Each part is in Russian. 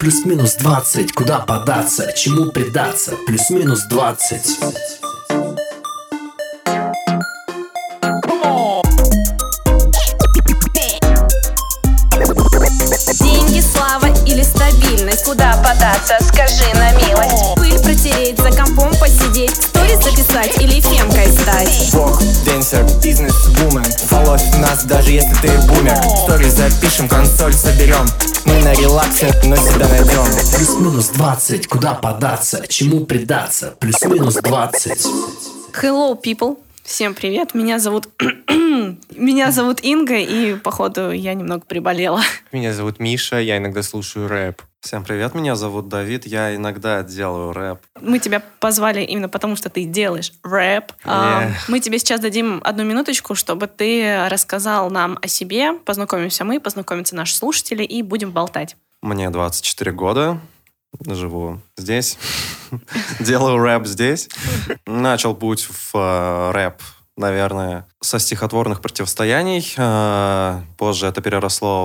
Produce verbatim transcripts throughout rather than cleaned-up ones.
Плюс-минус двадцать, куда податься, чему предаться? Плюс-минус двадцать. Деньги, слава или стабильность? Куда податься, скажи на милость. Пыль протереть, за компом посидеть, сторис записать или фемкой стать. Бог, денсер, бизнес-вумен. Фоловь нас, даже если ты бумер. Сторис запишем, консоль соберем. Мы на релаксе, но себя найдем. Плюс-минус двадцать, куда податься, чему предаться? Плюс-минус двадцать. Hello, people. Всем привет, меня зовут... Меня зовут Инга, и, походу, я немного приболела. Меня зовут Миша, я иногда слушаю рэп. Всем привет, меня зовут Давид, я иногда делаю рэп. Мы тебя позвали именно потому, что ты делаешь рэп. Yeah. Мы тебе сейчас дадим одну минуточку, чтобы ты рассказал нам о себе. Познакомимся мы, познакомятся наши слушатели, и будем болтать. Мне двадцать четыре года, живу здесь, делаю рэп здесь. Начал путь в рэп, наверное, со стихотворных противостояний. Позже это переросло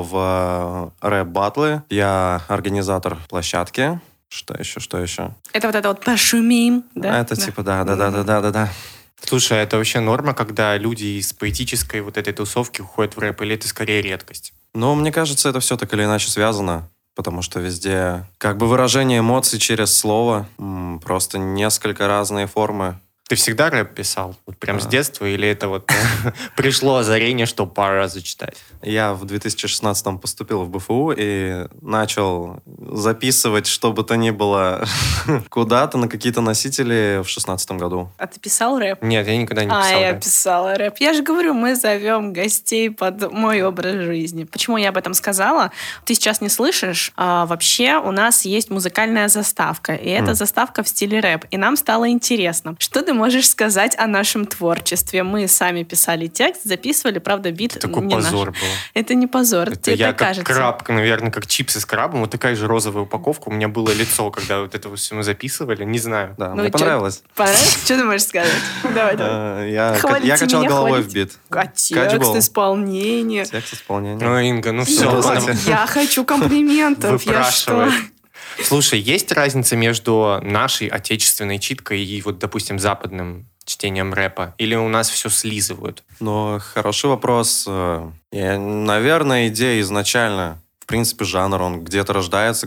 в рэп-баттлы. Я организатор площадки. Что еще, что еще? Это вот это вот «пошумим», да? Это да. типа, да-да-да-да-да-да. Слушай, а это вообще норма, когда люди из поэтической вот этой тусовки уходят в рэп, или это скорее редкость? Ну, мне кажется, это все так или иначе связано. Потому что везде как бы выражение эмоций через слово. М- просто несколько разные формы. Ты всегда рэп писал? Вот прям А. с детства? Или это вот пришло озарение, что пора зачитать? Я в две тысячи шестнадцатом поступил в БФУ и начал записывать, что бы то ни было, куда-то на какие-то носители в шестнадцатом году. А ты писал рэп? Нет, я никогда не А, писал я рэп. писала рэп. Я же говорю, мы зовем гостей под мой образ жизни. Почему я об этом сказала? Ты сейчас не слышишь. А, вообще у нас есть музыкальная заставка, и эта Mm. заставка в стиле рэп. И нам стало интересно, что ты можешь сказать о нашем творчестве? Мы сами писали текст, записывали, правда, бит Это такой не позор наш. был. Это не позор, Это тебе я так как кажется. краб, наверное, как чипсы с крабом. Вот такая же розовая упаковка. У меня было лицо, когда вот это все мы записывали. Не знаю. Да, Ну мне и чё? понравилось. Понравилось? Что ты можешь сказать? Давай, давай. Э, Я, Хвалите я качал меня, головой хвалите. в бит. А текст, Качбол. исполнение. Текст исполнения. Ну, Инга, ну все. Здравствуйте. Я хочу комплиментов. Я что? Выпрашивает. Слушай, есть разница между нашей отечественной читкой и вот, допустим, западным чтением рэпа? Или у нас все слизывают? Но хороший вопрос. Э, я, наверное, идея изначально, в принципе, жанр, он где-то рождается,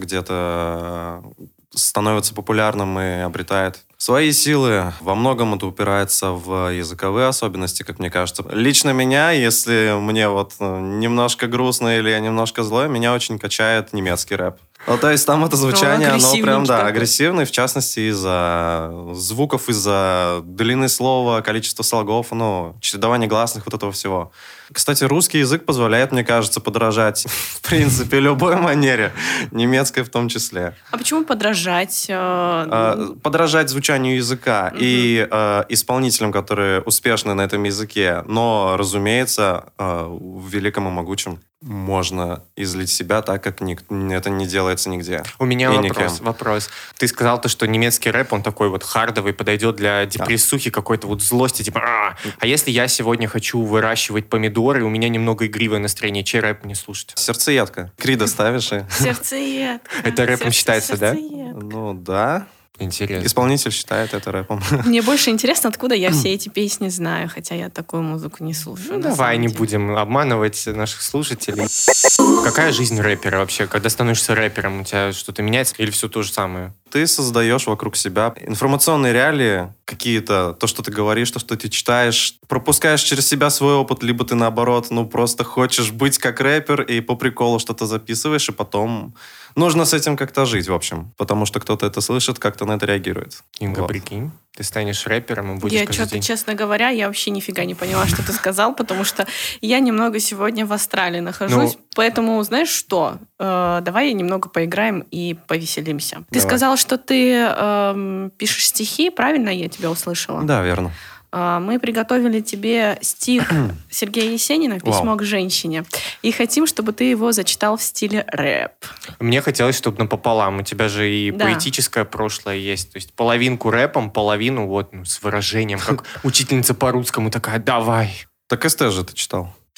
где-то э, становится популярным и обретает свои силы. Во многом это упирается в языковые особенности, как мне кажется. Лично меня, если мне вот э, немножко грустно или я немножко злой, меня очень качает немецкий рэп. Ну, то есть там это звучание, Ну, оно прям, да, такой. агрессивное, в частности, из-за звуков, из-за длины слова, количества слогов, ну, чередования гласных, вот этого всего. Кстати, русский язык позволяет, мне кажется, подражать, в принципе, любой манере, немецкой в том числе. А почему подражать? э, А, Подражать звучанию языка и э, исполнителям, которые успешны на этом языке, но, разумеется, э, в великом и могучем можно излить себя так, как ник- это не делается нигде. У меня И вопрос, никем. вопрос. Ты сказал то, что немецкий рэп, он такой вот хардовый, подойдет для депрессухи, какой-то вот злости, типа «А!». А если я сегодня хочу выращивать помидоры, у меня немного игривое настроение, чей рэп мне слушать? Сердцеедка. Крида ставишь и... Сердцеед. Это рэпом считается, да? Ну, да. Интересно. Исполнитель считает это рэпом. Мне больше интересно, откуда я все эти песни знаю, хотя я такую музыку не слушаю. Ну, на давай самом не деле. будем обманывать наших слушателей. Какая жизнь рэпера вообще? Когда становишься рэпером, у тебя что-то меняется или все то же самое? Ты создаешь вокруг себя информационные реалии какие-то, то, что ты говоришь, то, что ты читаешь, пропускаешь через себя свой опыт, либо ты, наоборот, ну, просто хочешь быть как рэпер и по приколу что-то записываешь, и потом нужно с этим как-то жить, в общем, потому что кто-то это слышит, как-то на это реагирует. Инга, Вот. прикинь, ты станешь рэпером и будешь Я каждый что-то, день... честно говоря, я вообще нифига не поняла, что ты сказал, потому что я немного сегодня в Австралии нахожусь, Ну. поэтому, знаешь что, Э, давай немного поиграем и повеселимся. Ты Давай. сказал, что ты эм, пишешь стихи, правильно я тебя услышала? Да, верно. Э, Мы приготовили тебе стих Сергея Есенина «Письмо Вау. к женщине» и хотим, чтобы ты его зачитал в стиле рэп. Мне хотелось, чтобы напополам. У тебя же и Да. поэтическое прошлое есть. То есть половинку рэпом, половину вот ну, с выражением, как учительница по русскому такая «давай». Так СТ же ты читал.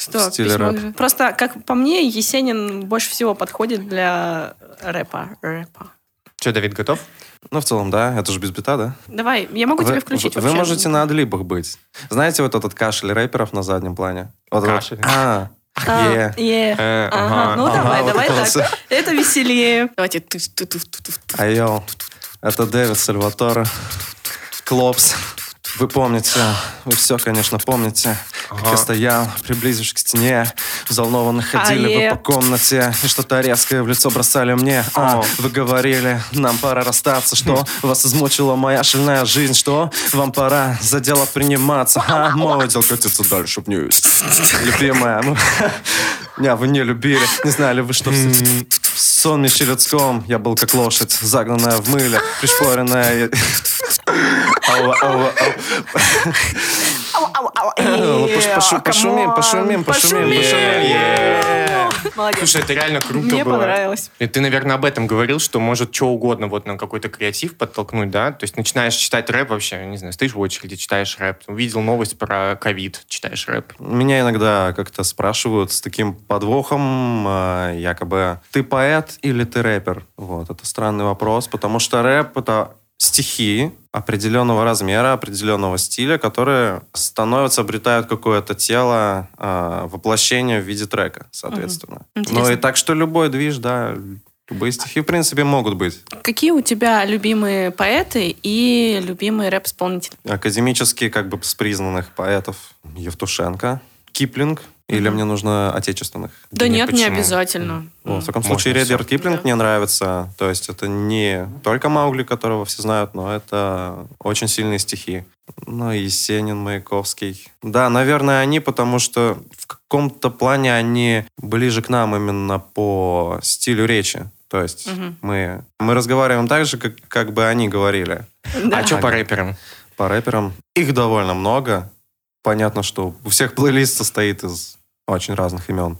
Что, в стиле письмо рэп. же- Просто, как по мне, Есенин больше всего подходит для рэпа. рэпа. Че, Давид, готов? Ну, в целом, да. Это же без бита, да? Давай, я могу вы, тебе включить вы, вообще. вы можете на адлибах быть. Знаете вот этот кашель рэперов на заднем плане? Вот этот- Кашель? А, А, е. е. Э, Ага, ага, ну ага, давай, вот давай это так. вот. Это веселее. Давайте. ту- ту- ту- ту- ту- ту. Айо, это Дэвид Сальваторе, Клопс. Вы помните, вы все, конечно, помните, как Ага. я стоял, приблизившись к стене, взволнованно ходили Ае. вы по комнате, и что-то резкое в лицо бросали мне. А, О. вы говорили, нам пора расстаться, что вас измучила моя шальная жизнь, что вам пора за дело приниматься. А, мой дел катится дальше вниз. Любимая, ну, меня вы не любили, не знали вы, что в в сонмище людском я был как лошадь, загнанная в мыле, пришпоренная. Ау, ау, ау. Ау, ау, ау. Ну, пош- Е, пошу- пошумим, камон. пошумим, пошумим, пошумим. Е. Молодец. Слушай, это реально круто Мне было. понравилось. И ты, наверное, об этом говорил, что может что угодно вот на какой-то креатив подтолкнуть, да? То есть начинаешь читать рэп вообще, не знаю, стоишь в очереди, читаешь рэп, увидел новость про ковид, читаешь рэп. Меня иногда как-то спрашивают с таким подвохом, э, якобы, ты поэт или ты рэпер? Вот, это странный вопрос, потому что рэп — это стихи определенного размера, определенного стиля, которые становятся, обретают какое-то тело, э, воплощение в виде трека, соответственно. Мгм. Ну и Интересно. так что любой движ, да, любые стихи, в принципе, могут быть. Какие у тебя любимые поэты и любимые рэп-исполнители? Академически, как бы, с признанных поэтов Евтушенко, Киплинг, или Мгм. мне нужно отечественных? Да нет, нет, не почему? обязательно. Ну, в таком Можно случае, всё. Редьярд Киплинг Да. мне нравится. То есть это не только Маугли, которого все знают, но это очень сильные стихи. Ну, и Есенин, Маяковский. Да, наверное, они, потому что в каком-то плане они ближе к нам именно по стилю речи. То есть Мгм. мы, мы разговариваем так же, как, как бы они говорили. Да. А что по рэперам? По рэперам их довольно много. Понятно, что у всех плейлист состоит из очень разных имен.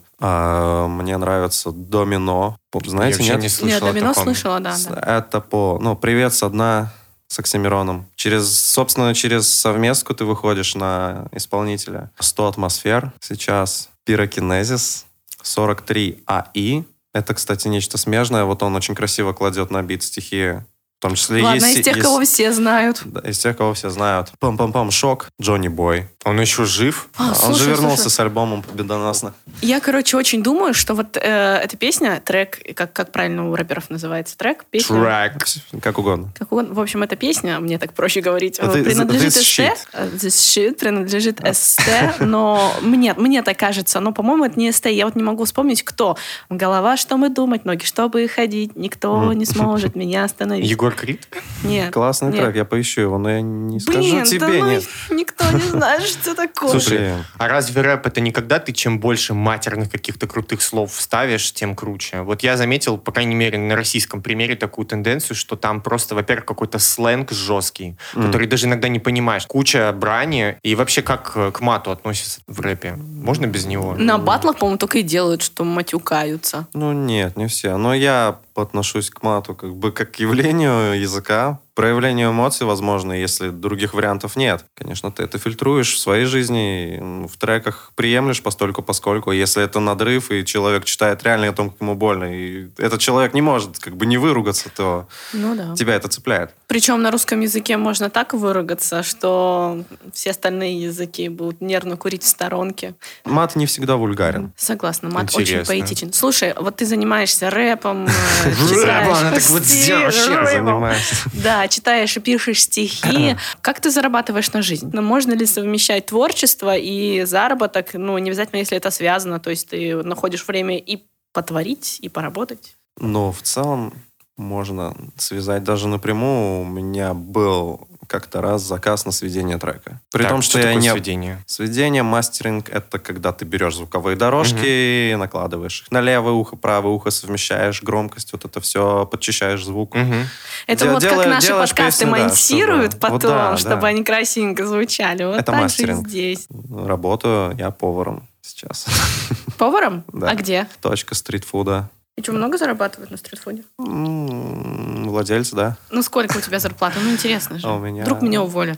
А мне нравится Домино. Знаете, Я вообще нет? не слышал Нет, о Домино таком. слышала, да. да. Это по... Ну, «Привет со дна» с Оксимироном. Через, собственно, через совместку ты выходишь на исполнителя. сто атмосфер сейчас. Пирокинезис. сорок три АИ. Это, кстати, нечто смежное. Вот он очень красиво кладет на бит стихи. В том числе Ладно, есть... из тех, есть- кого все знают. Да, из тех, кого все знают. Пам-пам-пам, Шок, Джонни Бой. Он еще жив? А, Он слушай, же вернулся слушай. с альбомом победоносно. Я, короче, очень думаю, что вот э, эта песня, трек, как, как правильно у рэперов называется, трек, песня. Трек. Как угодно. Как угодно. В общем, эта песня, мне так проще говорить, Это э, принадлежит this эс shit. тэ. Э, This shit принадлежит эс тэ, но мне, мне так кажется. Но, по-моему, это не эс тэ. Я вот не могу вспомнить, кто. Голова, что мы думать, ноги, чтобы ходить. Никто не сможет меня остановить. Егор Крид? Нет. Классный нет. трек, я поищу его, но я не скажу Блин, тебе, да ну, нет. никто не знает, что такое. Слушай, Блин. а разве рэп это не когда ты чем больше матерных каких-то крутых слов вставишь, тем круче? Вот я заметил, по крайней мере, на российском примере такую тенденцию, что там просто, во-первых, какой-то сленг жесткий, Мгм. который даже иногда не понимаешь. Куча брани. И вообще как э, к мату относятся в рэпе? Можно без него? На батлах, по-моему, только и делают, что матюкаются. Ну нет, не все. Но я отношусь к мату как бы как к явлению языка, проявлению эмоций, возможно, если других вариантов нет. Конечно, ты это фильтруешь в своей жизни, м, в треках приемлешь постольку поскольку. Если это надрыв, и человек читает реально о том, как ему больно, и этот человек не может как бы не выругаться, то Ну да. тебя это цепляет. Причем на русском языке можно так выругаться, что все остальные языки будут нервно курить в сторонке. Мат не всегда вульгарен. Согласна, мат Интересно. очень поэтичен. Слушай, вот ты занимаешься рэпом, э, Рэпом, читаешь она так вот стихи, вообще рэпом. Занимаюсь. Да, читаешь и пишешь стихи. Как ты зарабатываешь на жизнь? Ну, можно ли совмещать творчество и заработок? Ну, не обязательно, если это связано. То есть ты находишь время и потворить, и поработать. Но в целом можно связать даже напрямую. У меня был как-то раз заказ на сведение трека. При Так, том, что что я такое не... сведение? Сведение, мастеринг — это когда ты берешь звуковые дорожки, накладываешь их на левое ухо, правое ухо, совмещаешь громкость, вот это все, подчищаешь звук. Мгм. Это Дел- вот делаю- как наши делаешь подкасты песню, да, монтируют чтобы- потом, вот да, чтобы да. они красивенько звучали. Вот Это так же и мастеринг. здесь. Работаю я поваром сейчас. Поваром? Да. А где? Точка стритфуда. И что, много зарабатывают на стритфуде? М, Владельцы, да. Ну, сколько у тебя зарплата? Ну, интересно же. А у меня- Вдруг меня уволят.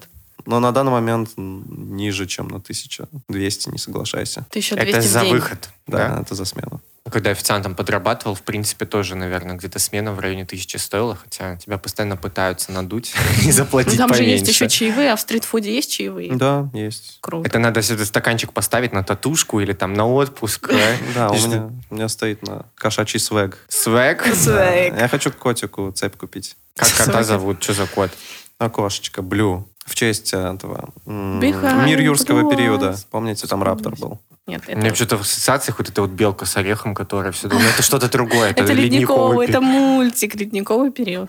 Но на данный момент ниже, чем на тысячу двести, не соглашайся. тысяча двести Это в за день. выход, Да, да? это за смену. Когда официантом подрабатывал, в принципе, тоже, наверное, где-то смена в районе тысячи стоила, хотя тебя постоянно пытаются надуть и Ну, заплатить там же поменьше. есть еще чаевые, а в стритфуде есть чаевые? Да, есть. Круто. Это надо себе стаканчик поставить на татушку или там на отпуск. да? Да, у Ты что, меня, у меня стоит на кошачий свэг. Свэг? Свэг. Я хочу котику цепь купить. Как кота зовут? Что за кот? Окошечко, Блю. В честь этого м, Behind мир юрского blue периода. eyes. Помните, там раптор был? Нет, У меня это... что-то в ассоциациях вот эта вот белка с орехом, которая все думаю, это что-то другое. Это, Это ледниковый, пе- это мультик, ледниковый период.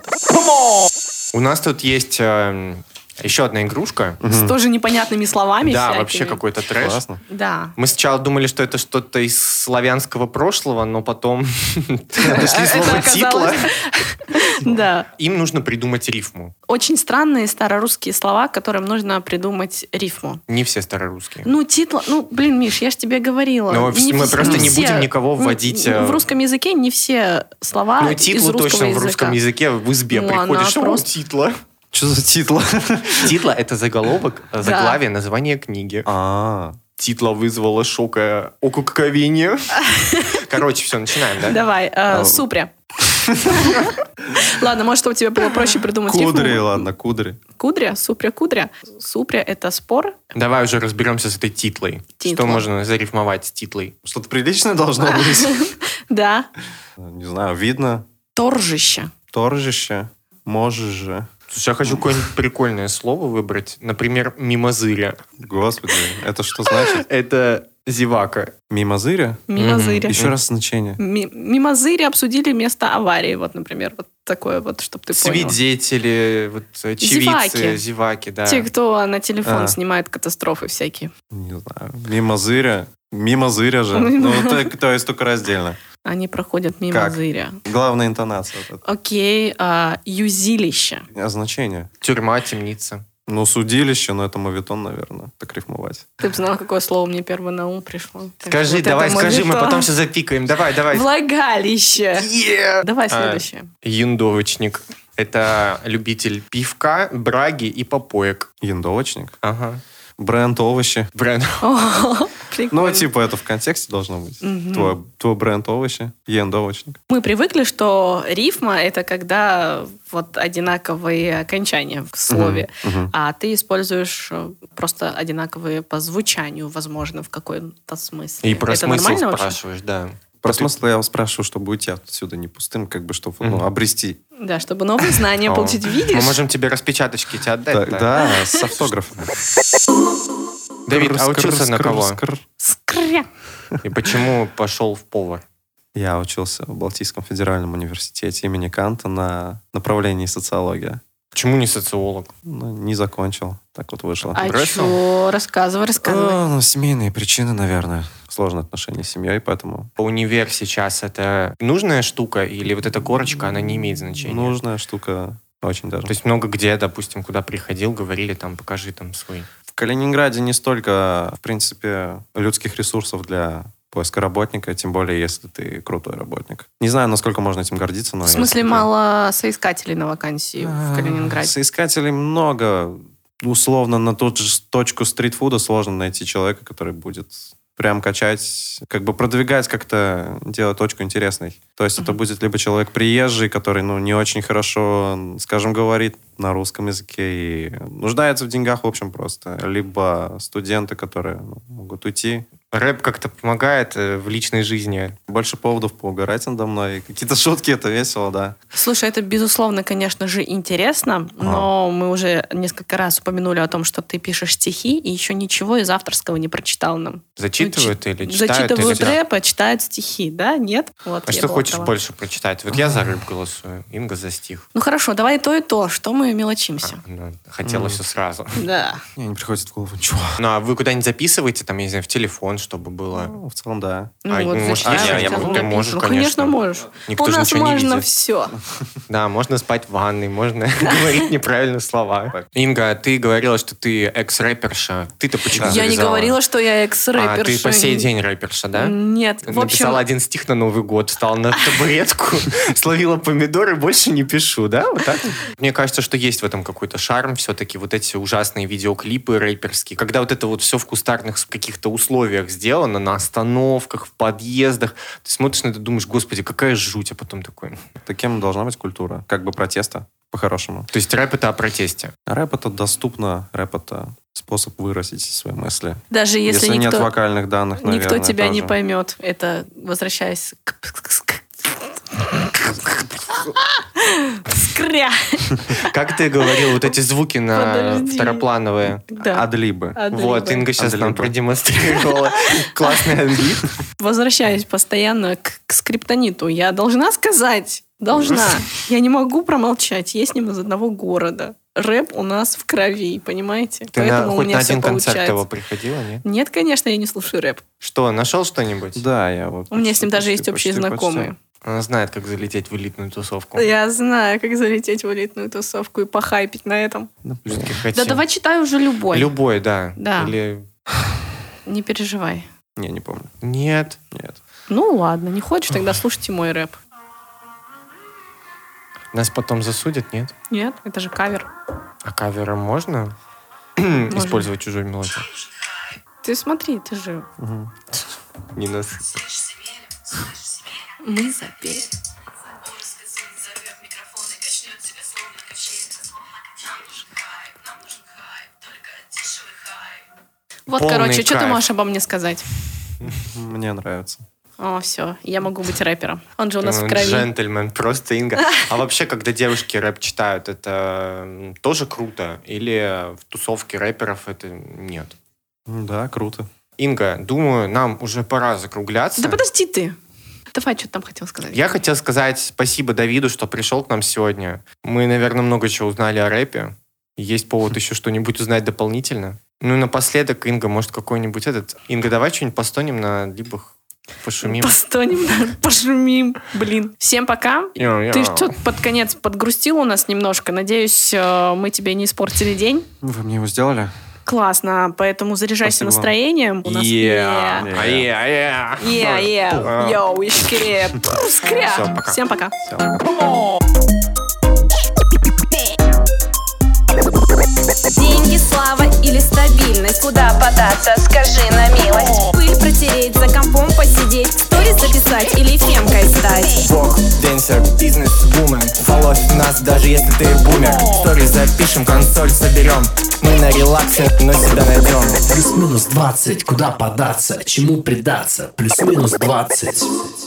У нас тут есть э, еще одна игрушка. С тоже непонятными словами Да, всякими. вообще какой-то трэш. Классно. Да. Мы сначала думали, что это что-то из славянского прошлого, но потом нашли Это слово «титла». оказалось- Да. Им нужно придумать рифму. Очень странные старорусские слова, которым нужно придумать рифму. Не все старорусские. Ну, титла... Ну, блин, Миш, я же тебе говорила. Но Не мы вс- просто не все- будем никого м, вводить, м, э, В русском языке не все слова Ну, из титлу русского точно в языка. русском языке в избе Ну, приходишь, она о, просто- титла. Что за титла? Титла — это заголовок, заглавие, название книги. А, Титла вызвала шока окуковение. Короче, все, начинаем, да? Давай, э, А. супря. Ладно, может, чтобы тебе было проще придумать кудри, рифму. ладно, кудри. Кудря, супря, кудря. Супря — это спор. Давай уже разберемся с этой титлой. Титла. Что можно зарифмовать с титлой? Что-то приличное должно быть. Да. Не знаю, видно. Торжище. Торжище. Можешь же. Слушай, я хочу какое-нибудь прикольное слово выбрать. Например, мимозыря. Господи, это что значит? Это зевака. Мимозыря? Мимозыря. Еще раз значение. Ми- Мимозыри обсудили место аварии. Вот, например, вот такое вот, чтобы ты понял. Свидетели, вот, очевидцы, Зеваки. зеваки, да. Те, кто на телефон А. снимает катастрофы всякие. Не знаю. Мимозыря? Мимозыря же. Ну, то, то есть только раздельно. Они проходят мимо Как? зыря. Главная интонация. Вот это. Окей, а, юзилище. А значение? Тюрьма, темница. Ну, судилище, но это моветон, наверное, так рифмовать. Ты бы знал, какое слово мне первое на ум пришло. Так, Скажи, вот давай, это скажи, мы моветон. потом все запикаем. Давай, давай. Влагалище. Yeah. Давай А, следующее. Юндовочник. Это любитель пивка, браги и попоек. Яндовочник. Ага. Бренд овощи. Бренд. О, прикольно. Ну, типа, это в контексте должно быть. Твой, твой бренд овощи. Яндовочник. Мы привыкли, что рифма — это когда вот одинаковые окончания в слове, Мгм. а ты используешь э, просто одинаковые по звучанию, возможно, в каком-то смысле. И про это смысл нормально вообще? спрашиваешь, да. Про смысл я вас спрашиваю, чтобы уйти отсюда не пустым, как бы, чтобы ну, Мгм. обрести. Да, чтобы новые знания О. получить. Видишь? Мы можем тебе распечаточки тебе Да, отдать. да? да, с автографом. Давид, а учился на кого? Скр- Скря. И почему пошел в повар? Я учился в Балтийском федеральном университете имени Канта на направлении социология. Почему не социолог? Ну, не закончил. Так вот вышло. А бросил? что? Рассказывай, рассказывай. А, ну, семейные причины, наверное. Сложные отношения с семьей, поэтому Универ сейчас это нужная штука или вот эта корочка, она не имеет значения? нужная штука очень даже. То есть много где, допустим, куда приходил, говорили там, покажи там свой. В Калининграде не столько, в принципе, людских ресурсов для поиска работника, тем более, если ты крутой работник. Не знаю, насколько можно этим гордиться, но... В смысле, если ты- мало соискателей на вакансии в А, Калининграде? Соискателей много. Условно, на ту же точку стритфуда сложно найти человека, который будет прям качать, как бы продвигать как-то, делать точку интересной. То есть это будет либо человек приезжий, который, ну, не очень хорошо, скажем, говорит на русском языке и нуждается в деньгах, в общем, просто. Либо студенты, которые ну, могут уйти. Рэп как-то помогает э, в личной жизни. Больше поводов поугарать надо мной. Какие-то шутки, это весело, да. Слушай, это, безусловно, конечно же, интересно, но мы уже несколько раз упомянули о том, что ты пишешь стихи, и еще ничего из авторского не прочитал нам. Зачитывают или читают? Зачитывают или... рэп, а читают стихи, да? Нет? Вот, А я что была хочешь права. больше прочитать? Вот я за рэп голосую, Инга за стих. Ну хорошо, давай и то, и то. Что мы мелочимся? А, ну, хотела все сразу. Да. Мне не приходит в голову ничего. Ну, а вы куда-нибудь записываете, там, я не знаю, в телефон микрофон, чтобы было... Ну, в целом, да. Ну, А, вот может, зачем? я- я- я Там могу, ты написано. можешь, Ну, конечно. можешь. Никто У же нас ничего не можно видит. все. Да, можно спать в ванной, можно говорить неправильные слова. Инга, ты говорила, что ты экс-рэперша. Ты-то почему Я не завязала? говорила, что я А, экс-рэперша. ты по сей день рэперша, да? Нет. В Написала общем, один стих на Новый год, встала на табуретку, словила помидоры, больше не пишу, да? Вот так? Мне кажется, что есть в этом какой-то шарм все-таки, вот эти ужасные видеоклипы рэперские, когда вот это вот все в кустарных каких-то условиях сделано, на остановках, в подъездах, ты смотришь на это, думаешь, господи, какая жуть, а потом такой... Таким должна быть культура. Как бы протеста, по-хорошему. То есть рэп это о протесте. Рэп это доступно, рэп это способ выразить свои мысли. даже если, Если, нет никто, вокальных данных, наверное, никто тебя не тоже. поймет, это возвращаясь к... Скря. Как ты говорил, вот эти звуки на Подожди. второплановые. Да. Адлибы. Адлибы. Вот, Инга сейчас нам Адлибы. продемонстрировала классный адлиб. Возвращаясь постоянно к, к скриптониту, я должна сказать, должна. Я не могу промолчать. Я с ним из одного города. Рэп у нас в крови, понимаете? Ты на- Поэтому у хоть меня на все один концерт получается. его приходила, нет? Нет, конечно, я не слушаю рэп. Что, нашел что-нибудь? Да, я вот... У меня с ним даже почти, есть общие почти, знакомые. почти. Она знает, как залететь в элитную тусовку. Я знаю, как залететь в элитную тусовку и похайпить на этом. Ну, блин. Всё-таки Да хотим. давай читай уже любой. Любой, да. Да. Или... Не переживай. Не, не помню. Нет. Нет. Ну ладно, не хочешь, тогда слушайте мой рэп. Нас потом засудят, нет? Нет, это же кавер. А кавером можно Можно. использовать чужую мелодию? Ты смотри, ты же... Не нас. Мы запели. Вот, Полный короче, что ты кайф. можешь обо мне сказать? Мне нравится. О, все, я могу быть рэпером. Он же у нас Ну, в крови. Джентльмен, просто Инга. А вообще, когда девушки рэп читают, это м, тоже круто? Или в тусовке рэперов это нет? М, Да, круто. Инга, думаю, нам уже пора закругляться. Да подожди ты. Давай, что ты там хотел сказать? Я хотел сказать спасибо Давиду, что пришел к нам сегодня. Мы, наверное, много чего узнали о рэпе. Есть повод еще что-нибудь узнать дополнительно. Ну и напоследок, Инга, может, какой-нибудь этот... Инга, давай что-нибудь постонем на либах, пошумим. Постонем, да, пошумим. Блин. Всем пока. Йо-йо. Ты что под конец подгрустил у нас немножко. Надеюсь, э, мы тебе не испортили день. Вы мне его сделали? Классно, поэтому заряжайся Спасибо вам. настроением. У нас Yeah. yeah. А, yeah, yeah. Yeah, yeah. Йоу, ишкире. Скря. Всё, пока. Всем пока. Деньги, слава или стабильность? Куда податься, скажи на милость. Пыль протереть, за компом посидеть, сторис записать или фемкой стать. Бог, денсер, бизнес-вумен. Follow нас, даже если ты бумер. Стори запишем, консоль соберем. Мы на релаксе, но себя найдем. Плюс-минус двадцать, куда податься, чему предаться? Плюс-минус двадцать.